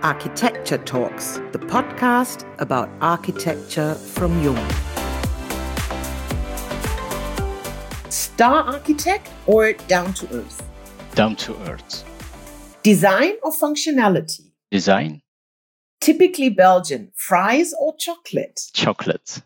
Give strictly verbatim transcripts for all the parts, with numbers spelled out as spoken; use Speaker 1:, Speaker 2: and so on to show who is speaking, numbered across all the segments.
Speaker 1: Architecture Talks, the podcast about architecture from Jung. Star architect or down to earth?
Speaker 2: Down to earth.
Speaker 1: Design or functionality?
Speaker 2: Design.
Speaker 1: Typically Belgian, fries or chocolate?
Speaker 2: Chocolate.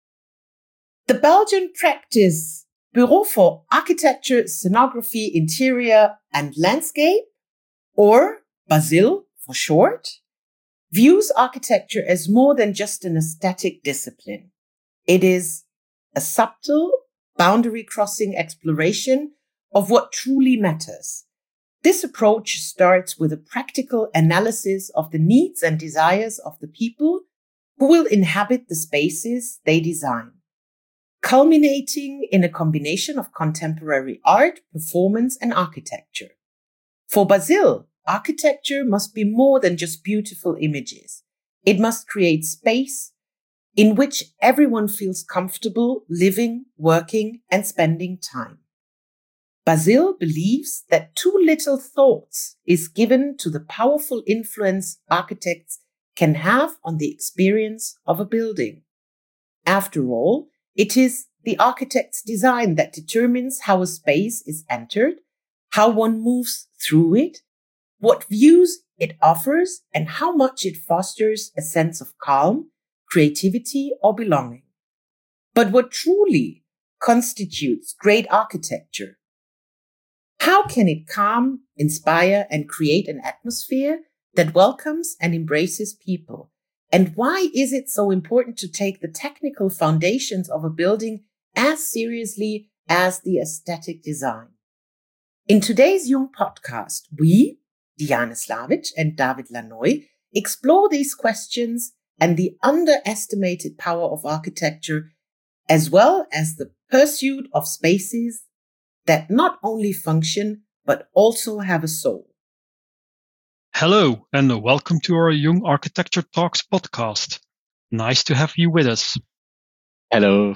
Speaker 1: The Belgian practice Bureau for Architecture, Scenography, Interior and Landscape, or BASIL for short, views architecture as more than just an aesthetic discipline. It is a subtle, boundary-crossing exploration of what truly matters. This approach starts with a practical analysis of the needs and desires of the people who will inhabit the spaces they design, culminating in a combination of contemporary art, performance, and architecture. For BASIL, architecture must be more than just beautiful images. It must create space in which everyone feels comfortable living, working, and spending time. BASIL believes that too little thought is given to the powerful influence architects can have on the experience of a building. After all, it is the architect's design that determines how a space is entered, how one moves through it, what views it offers, and how much it fosters a sense of calm, creativity, or belonging. But what truly constitutes great architecture? How can it calm, inspire, and create an atmosphere that welcomes and embraces people? And why is it so important to take the technical foundations of a building as seriously as the aesthetic design? In today's Jung podcast, we, Diane Slavic and David Lanoy, explore these questions and the underestimated power of architecture, as well as the pursuit of spaces that not only function, but also have a soul.
Speaker 3: Hello, and welcome to our Jung Architecture Talks podcast. Nice to have you with us.
Speaker 2: Hello.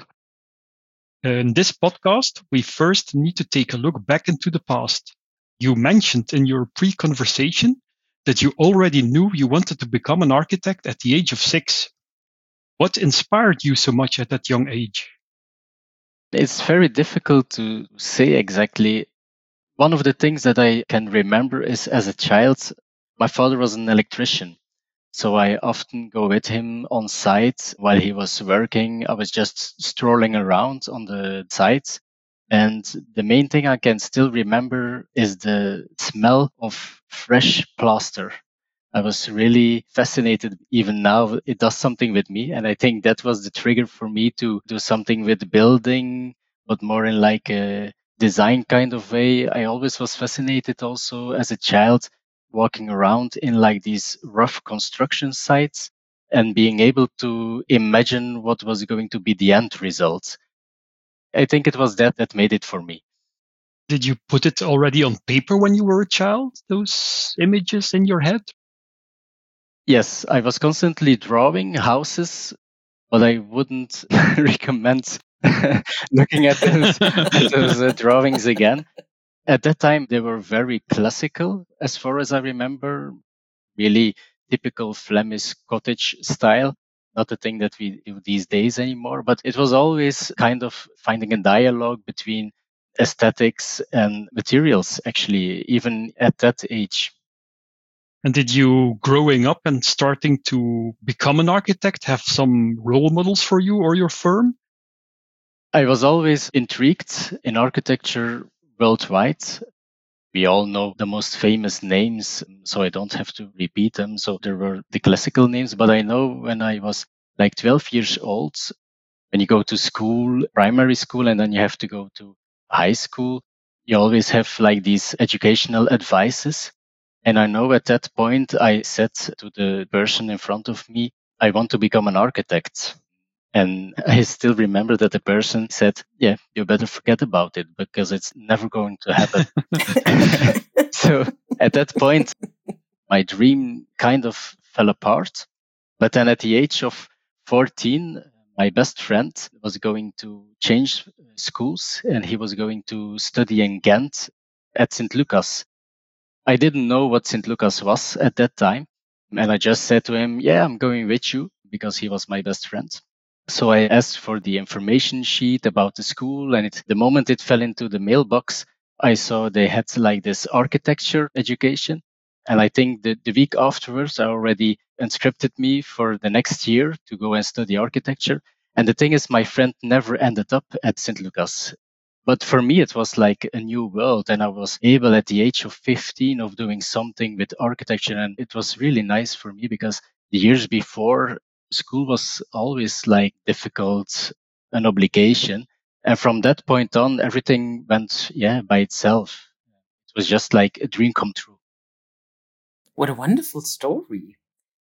Speaker 3: In this podcast, we first need to take a look back into the past. You mentioned in your pre-conversation that you already knew you wanted to become an architect at the age of six. What inspired you so much at that young age?
Speaker 2: It's very difficult to say exactly. One of the things that I can remember is as a child, my father was an electrician. So I often go with him on site while he was working. I was just strolling around on the site. And the main thing I can still remember is the smell of fresh plaster. I was really fascinated. Even now, it does something with me. And I think that was the trigger for me to do something with building, but more in like a design kind of way. I always was fascinated also as a child walking around in like these rough construction sites and being able to imagine what was going to be the end result. I think it was that that made it for me.
Speaker 3: Did you put it already on paper when you were a child, those images in your head?
Speaker 2: Yes, I was constantly drawing houses, but I wouldn't recommend looking at those, those uh, drawings again. At that time, they were very classical, as far as I remember, really typical Flemish cottage style. Not a thing that we do these days anymore, but it was always kind of finding a dialogue between aesthetics and materials, actually, even at that age.
Speaker 3: And did you, growing up and starting to become an architect, have some role models for you or your firm?
Speaker 2: I was always intrigued in architecture worldwide. We all know the most famous names, so I don't have to repeat them. So there were the classical names, but I know when I was like twelve years old, when you go to school, primary school, and then you have to go to high school, you always have like these educational advices. And I know at that point, I said to the person in front of me, I want to become an architect. And I still remember that the person said, yeah, you better forget about it because it's never going to happen. So at that point, my dream kind of fell apart. But then at the age of fourteen, my best friend was going to change schools and he was going to study in Ghent at Saint Lucas. I didn't know what Saint Lucas was at that time. And I just said to him, yeah, I'm going with you, because he was my best friend. So I asked for the information sheet about the school, and it, the moment it fell into the mailbox, I saw they had like this architecture education. And I think that the week afterwards, I already inscripted me for the next year to go and study architecture. And the thing is, my friend never ended up at Saint Lucas. But for me, it was like a new world. And I was able at the age of fifteen of doing something with architecture. And it was really nice for me, because the years before, school was always like difficult, an obligation. And from that point on, everything went, yeah, by itself. It was just like a dream come true.
Speaker 1: What a wonderful story.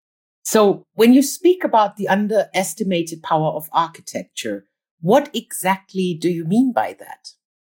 Speaker 1: So when you speak about the underestimated power of architecture, what exactly do you mean by that?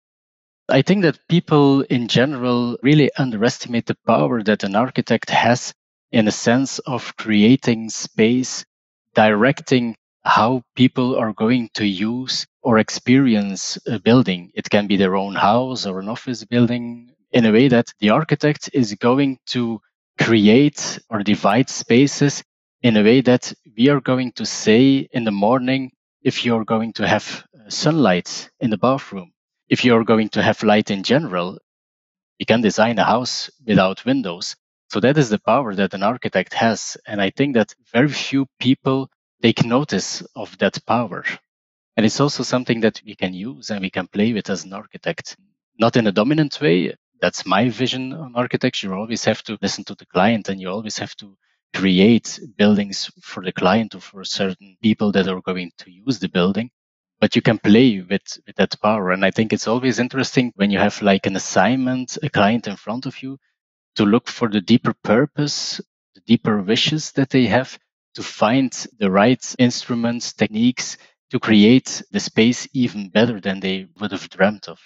Speaker 2: I think that people in general really underestimate the power that an architect has in a sense of creating space, directing how people are going to use or experience a building. It can be their own house or an office building, in a way that the architect is going to create or divide spaces in a way that we are going to say in the morning, if you're going to have sunlight in the bathroom, if you're going to have light in general, you can design a house without windows. So that is the power that an architect has. And I think that very few people take notice of that power. And it's also something that we can use and we can play with as an architect, not in a dominant way. That's my vision on architecture. You always have to listen to the client, and you always have to create buildings for the client or for certain people that are going to use the building. But you can play with, with that power. And I think it's always interesting when you have like an assignment, a client in front of you, to look for the deeper purpose, the deeper wishes that they have, to find the right instruments, techniques to create the space even better than they would have dreamt of.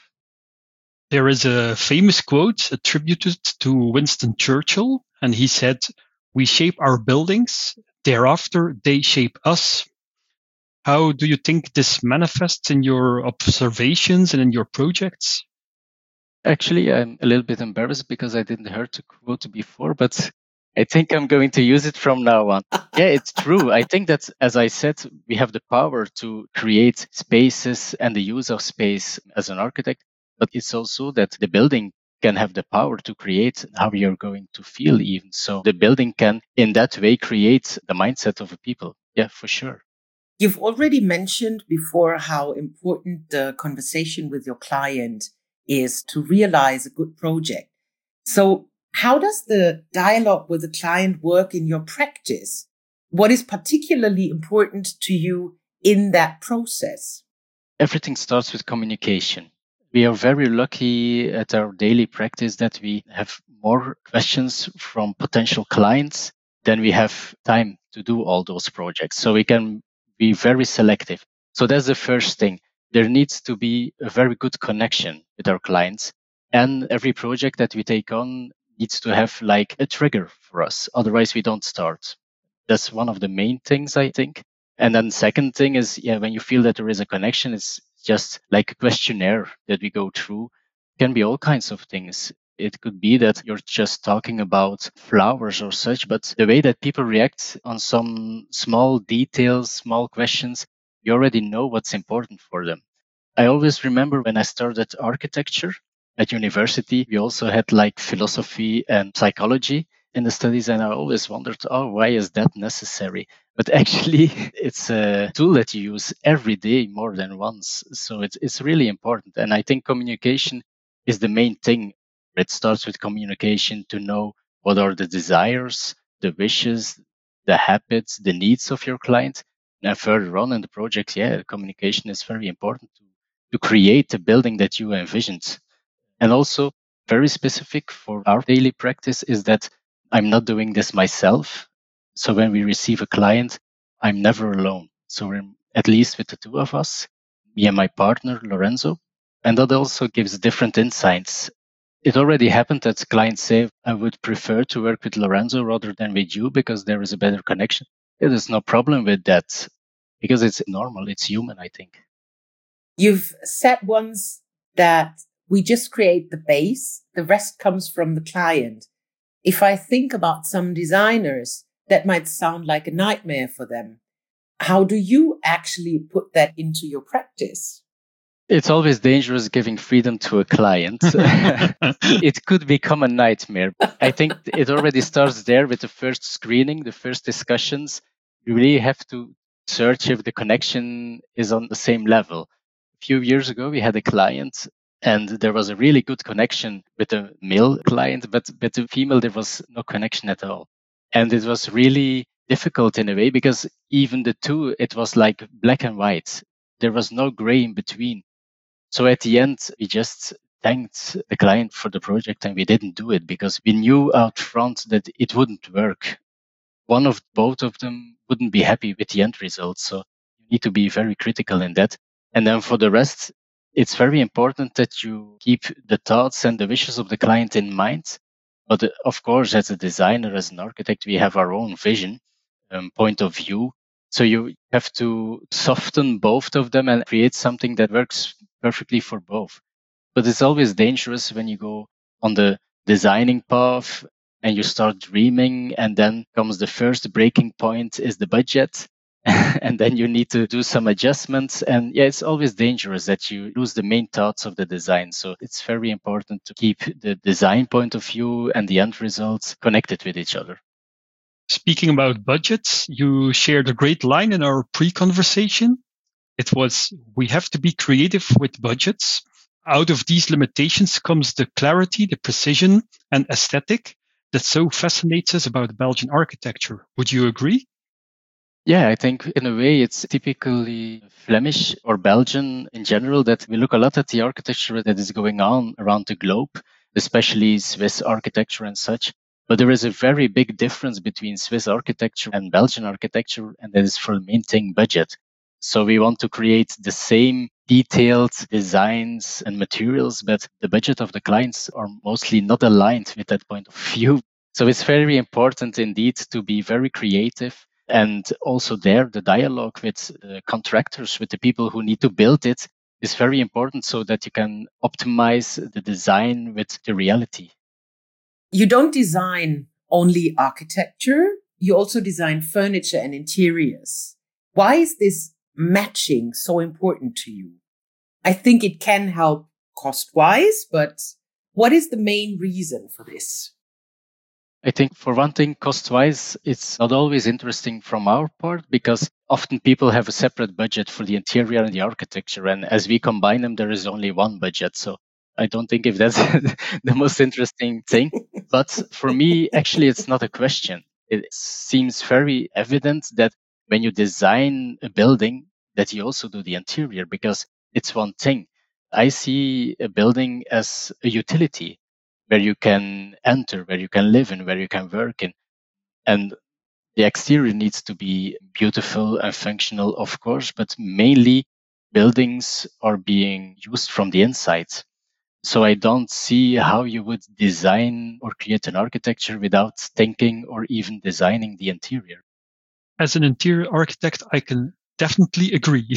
Speaker 3: There is a famous quote attributed to Winston Churchill, and he said, "We shape our buildings, thereafter they shape us." How do you think this manifests in your observations and in your projects?
Speaker 2: Actually, I'm a little bit embarrassed because I didn't hear the quote before, but I think I'm going to use it from now on. Yeah, it's true. I think that, as I said, we have the power to create spaces and the use of space as an architect, but it's also that the building can have the power to create how you're going to feel even. So the building can, in that way, create the mindset of a people. Yeah, for sure.
Speaker 1: You've already mentioned before how important the conversation with your client is to realize a good project. So how does the dialogue with the client work in your practice? What is particularly important to you in that process?
Speaker 2: Everything starts with communication. We are very lucky at our daily practice that we have more questions from potential clients than we have time to do all those projects. So we can be very selective. So that's the first thing. There needs to be a very good connection with our clients. And every project that we take on needs to have like a trigger for us. Otherwise, we don't start. That's one of the main things, I think. And then second thing is, yeah, when you feel that there is a connection, it's just like a questionnaire that we go through. It can be all kinds of things. It could be that you're just talking about flowers or such, but the way that people react on some small details, small questions, you already know what's important for them. I always remember when I started architecture at university, we also had like philosophy and psychology in the studies. And I always wondered, oh, why is that necessary? But actually, it's a tool that you use every day more than once. So it's, it's really important. And I think communication is the main thing. It starts with communication to know what are the desires, the wishes, the habits, the needs of your client. And further on in the project, yeah, communication is very important to, to create the building that you envisioned. And also, very specific for our daily practice is that I'm not doing this myself. So when we receive a client, I'm never alone. So we're at least with the two of us, me and my partner, Lorenzo. And that also gives different insights. It already happened that clients say, I would prefer to work with Lorenzo rather than with you because there is a better connection. There is no problem with that because it's normal. It's human, I think.
Speaker 1: You've said once that we just create the base. The rest comes from the client. If I think about some designers, that might sound like a nightmare for them. How do you actually put that into your practice?
Speaker 2: It's always dangerous giving freedom to a client. It could become a nightmare. I think it already starts there with the first screening, the first discussions. You really have to search if the connection is on the same level. A few years ago, we had a client and there was a really good connection with the male client, but with the female, there was no connection at all. And it was really difficult in a way because even the two, it was like black and white. There was no gray in between. So at the end, we just thanked the client for the project and we didn't do it because we knew out front that it wouldn't work. One of both of them wouldn't be happy with the end result. So you need to be very critical in that. And then for the rest, it's very important that you keep the thoughts and the wishes of the client in mind. But uh, of course, as a designer, as an architect, we have our own vision, um, point of view. So you have to soften both of them and create something that works perfectly for both. But it's always dangerous when you go on the designing path and you start dreaming, and then comes the first breaking point is the budget. And then you need to do some adjustments. And yeah, it's always dangerous that you lose the main thoughts of the design. So it's very important to keep the design point of view and the end results connected with each other.
Speaker 3: Speaking about budgets, you shared a great line in our pre-conversation. It was, we have to be creative with budgets. Out of these limitations comes the clarity, the precision, and aesthetic that so fascinates us about Belgian architecture. Would you agree?
Speaker 2: Yeah, I think in a way it's typically Flemish or Belgian in general that we look a lot at the architecture that is going on around the globe, especially Swiss architecture and such. But there is a very big difference between Swiss architecture and Belgian architecture, and that is for the main thing, budget. So we want to create the same detailed designs and materials, but the budget of the clients are mostly not aligned with that point of view. So it's very important indeed to be very creative. And also there, the dialogue with the contractors, with the people who need to build it, is very important so that you can optimize the design with the reality.
Speaker 1: You don't design only architecture, you also design furniture and interiors. Why is this matching so important to you? I think it can help cost-wise, but what is the main reason for this?
Speaker 2: I think for one thing, cost-wise, it's not always interesting from our part because often people have a separate budget for the interior and the architecture. And as we combine them, there is only one budget. So I don't think if that's the most interesting thing. But for me, actually, it's not a question. It seems very evident that when you design a building, that you also do the interior because it's one thing. I see a building as a utility where you can enter, where you can live in, where you can work in. And the exterior needs to be beautiful and functional, of course, but mainly buildings are being used from the inside. So I don't see how you would design or create an architecture without thinking or even designing the interior.
Speaker 3: As an interior architect, I can definitely agree.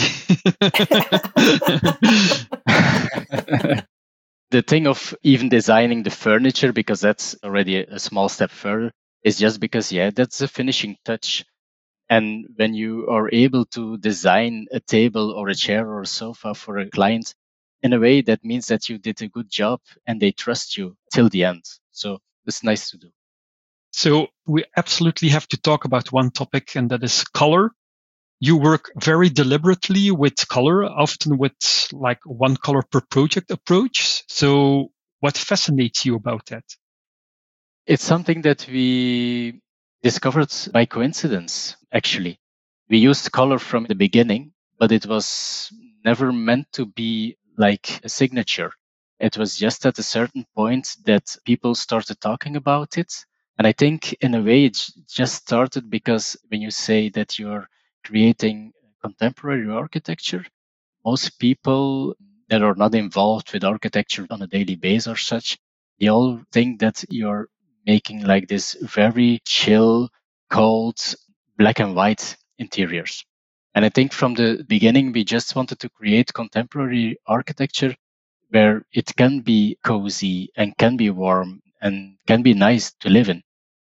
Speaker 2: The thing of even designing the furniture, because that's already a small step further, is just because, yeah, that's a finishing touch. And when you are able to design a table or a chair or a sofa for a client, in a way, that means that you did a good job and they trust you till the end. So it's nice to do.
Speaker 3: So we absolutely have to talk about one topic, and that is color. You work very deliberately with color, often with like one color per project approach. So what fascinates you about that?
Speaker 2: It's something that we discovered by coincidence, actually. We used color from the beginning, but it was never meant to be like a signature. It was just at a certain point that people started talking about it. And I think in a way it just started because when you say that you're creating contemporary architecture, most people that are not involved with architecture on a daily basis or such, they all think that you're making like this very chill, cold, black and white interiors. And I think from the beginning, we just wanted to create contemporary architecture where it can be cozy and can be warm and can be nice to live in.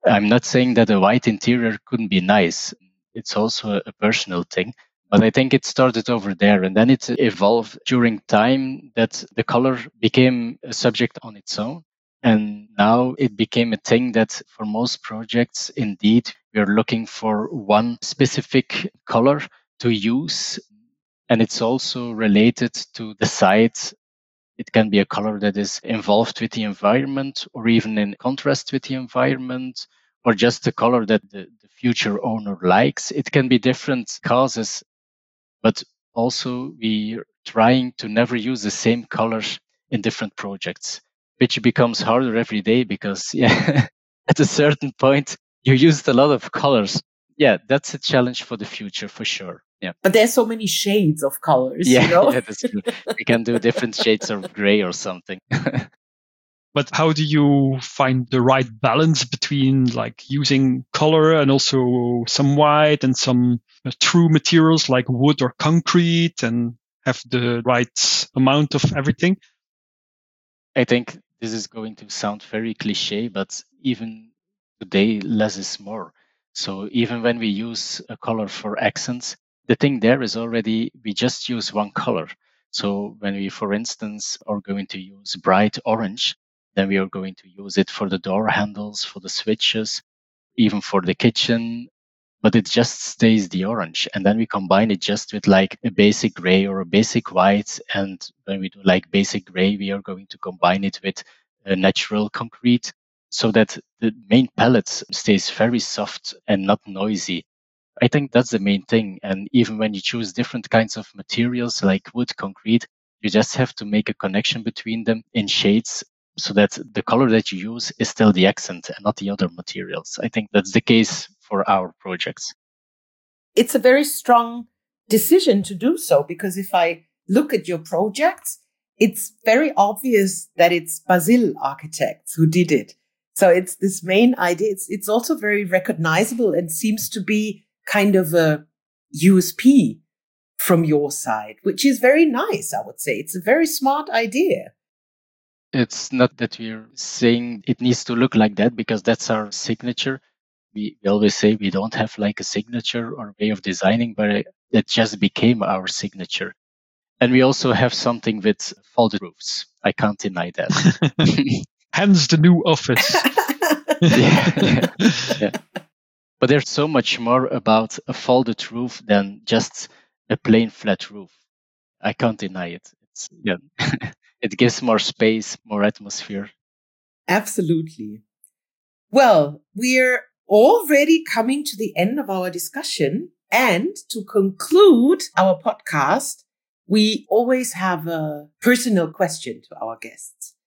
Speaker 2: I'm not saying that a white interior couldn't be nice. It's also a personal thing. But I think it started over there, and then it evolved during time that the color became a subject on its own. And now it became a thing that for most projects, indeed, we are looking for one specific color to use. And it's also related to the site. It can be a color that is involved with the environment or even in contrast with the environment, or just a color that the, the future owner likes. It can be different causes, but also we're trying to never use the same colors in different projects, which becomes harder every day because yeah, at a certain point you used a lot of colors. Yeah, that's a challenge for the future for sure. Yeah.
Speaker 1: But there's so many shades of colors,
Speaker 2: Yeah,
Speaker 1: you know?
Speaker 2: yeah, that's true. We can do different shades of gray or something.
Speaker 3: But how do you find the right balance between like using color and also some white and some uh, true materials like wood or concrete and have the right amount of everything?
Speaker 2: I think this is going to sound very cliche, but even today, less is more. So even when we use a color for accents, the thing there is already we just use one color. So when we, for instance, are going to use bright orange, then we are going to use it for the door handles, for the switches, even for the kitchen, but it just stays the orange. And then we combine it just with like a basic gray or a basic white. And when we do like basic gray, we are going to combine it with a natural concrete so that the main palette stays very soft and not noisy. I think that's the main thing. And even when you choose different kinds of materials like wood, concrete, you just have to make a connection between them in shades so that the color that you use is still the accent and not the other materials. I think that's the case for our projects.
Speaker 1: It's a very strong decision to do so, because if I look at your projects, it's very obvious that it's Basile Architects who did it. So it's this main idea. It's, it's also very recognizable and seems to be kind of a U S P from your side, which is very nice, I would say. It's a very smart idea.
Speaker 2: It's not that we're saying it needs to look like that because that's our signature. We, we always say we don't have like a signature or way of designing, but it just became our signature. And we also have something with folded roofs. I can't deny that.
Speaker 3: Hence the new office.
Speaker 2: yeah, yeah, yeah. But there's so much more about a folded roof than just a plain flat roof. I can't deny it. It's, yeah. It gives more space, more atmosphere.
Speaker 1: Absolutely. Well, we're already coming to the end of our discussion. And to conclude our podcast, we always have a personal question to our guests.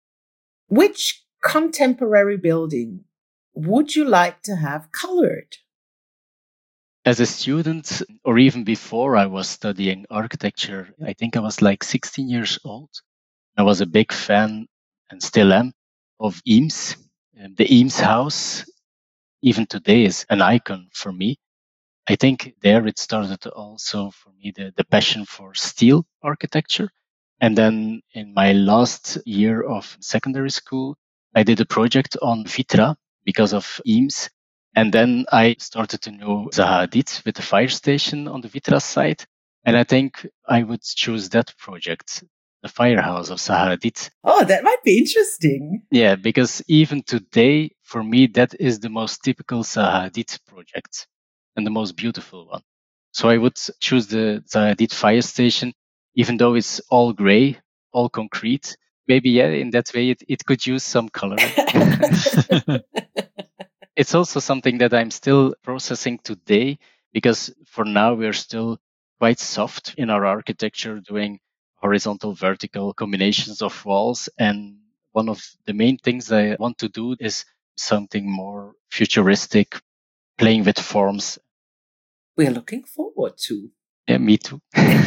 Speaker 1: Which contemporary building would you like to have colored?
Speaker 2: As a student, or even before I was studying architecture, I think I was like sixteen years old. I was a big fan, and still am, of Eames. The Eames house, even today, is an icon for me. I think there it started also for me the, the passion for steel architecture. And then in my last year of secondary school, I did a project on Vitra because of Eames. And then I started to know Zaha Hadid with the fire station on the Vitra site. And I think I would choose that project, the firehouse of Zaha Hadid.
Speaker 1: Oh, that might be interesting.
Speaker 2: Yeah, because even today, for me, that is the most typical Zaha Hadid project and the most beautiful one. So I would choose the Zaha Hadid fire station, even though it's all gray, all concrete. Maybe, yeah, in that way, it, it could use some color. It's also something that I'm still processing today, because for now, we're still quite soft in our architecture, doing horizontal, vertical combinations of walls. And one of the main things I want to do is something more futuristic, playing with forms.
Speaker 1: We're looking forward to.
Speaker 2: Yeah, me too.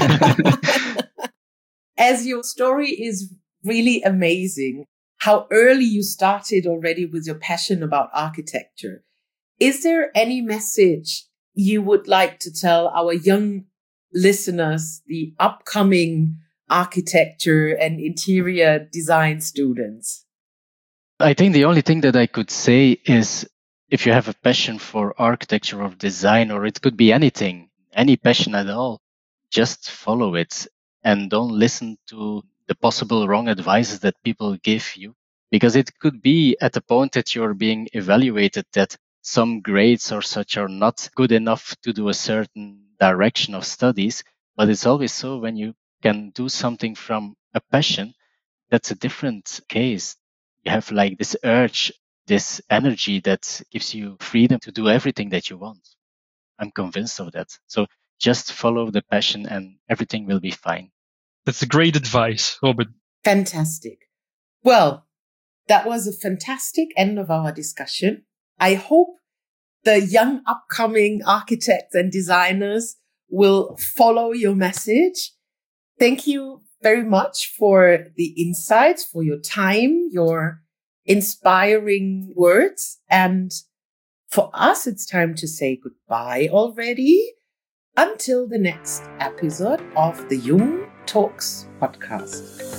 Speaker 1: As your story is really amazing, how early you started already with your passion about architecture. Is there any message you would like to tell our young listeners, the upcoming architecture and interior design students?
Speaker 2: I think the only thing that I could say is if you have a passion for architecture or design, or it could be anything, any passion at all, just follow it and don't listen to the possible wrong advices that people give you, because it could be at the point that you're being evaluated that some grades or such are not good enough to do a certain direction of studies. But it's always so when you can do something from a passion, that's a different case. You have like this urge, this energy that gives you freedom to do everything that you want. I'm convinced of that. So just follow the passion and everything will be fine.
Speaker 3: That's a great advice, Robin.
Speaker 1: Fantastic. Well, that was a fantastic end of our discussion. I hope the young upcoming architects and designers will follow your message. Thank you very much for the insights, for your time, your inspiring words. And for us, it's time to say goodbye already. Until the next episode of the Jung Talks podcast.